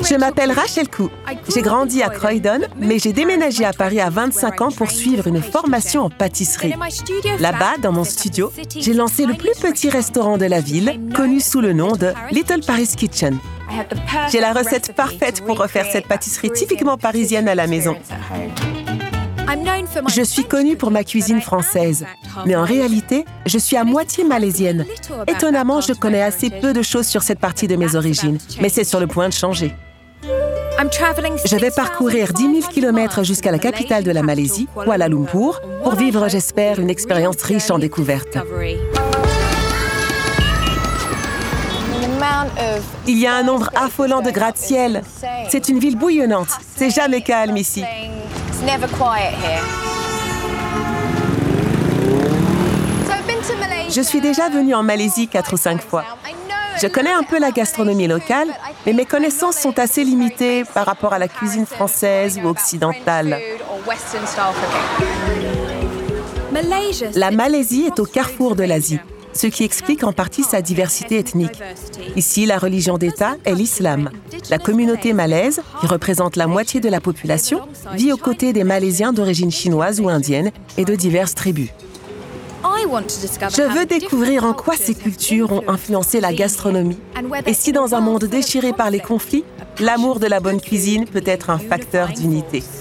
Je m'appelle Rachel Koo. J'ai grandi à Croydon, mais j'ai déménagé à Paris à 25 ans pour suivre une formation en pâtisserie. Là-bas, dans mon studio, j'ai lancé le plus petit restaurant de la ville, connu sous le nom de Little Paris Kitchen. J'ai la recette parfaite pour refaire cette pâtisserie typiquement parisienne à la maison. Je suis connue pour ma cuisine française, mais en réalité, je suis à moitié malaisienne. Étonnamment, je connais assez peu de choses sur cette partie de mes origines, mais c'est sur le point de changer. Je vais parcourir 10 000 kilomètres jusqu'à la capitale de la Malaisie, Kuala Lumpur, pour vivre, j'espère, une expérience riche en découvertes. Il y a un nombre affolant de gratte-ciel. C'est une ville bouillonnante. C'est jamais calme ici. Je suis déjà venue en Malaisie 4 ou 5 fois. Je connais un peu la gastronomie locale, mais mes connaissances sont assez limitées par rapport à la cuisine française ou occidentale. La Malaisie est au carrefour de l'Asie, ce qui explique en partie sa diversité ethnique. Ici, la religion d'État est l'islam. La communauté malaise, qui représente la moitié de la population, vit aux côtés des Malaisiens d'origine chinoise ou indienne et de diverses tribus. Je veux découvrir en quoi ces cultures ont influencé la gastronomie et si dans un monde déchiré par les conflits, l'amour de la bonne cuisine peut être un facteur d'unité.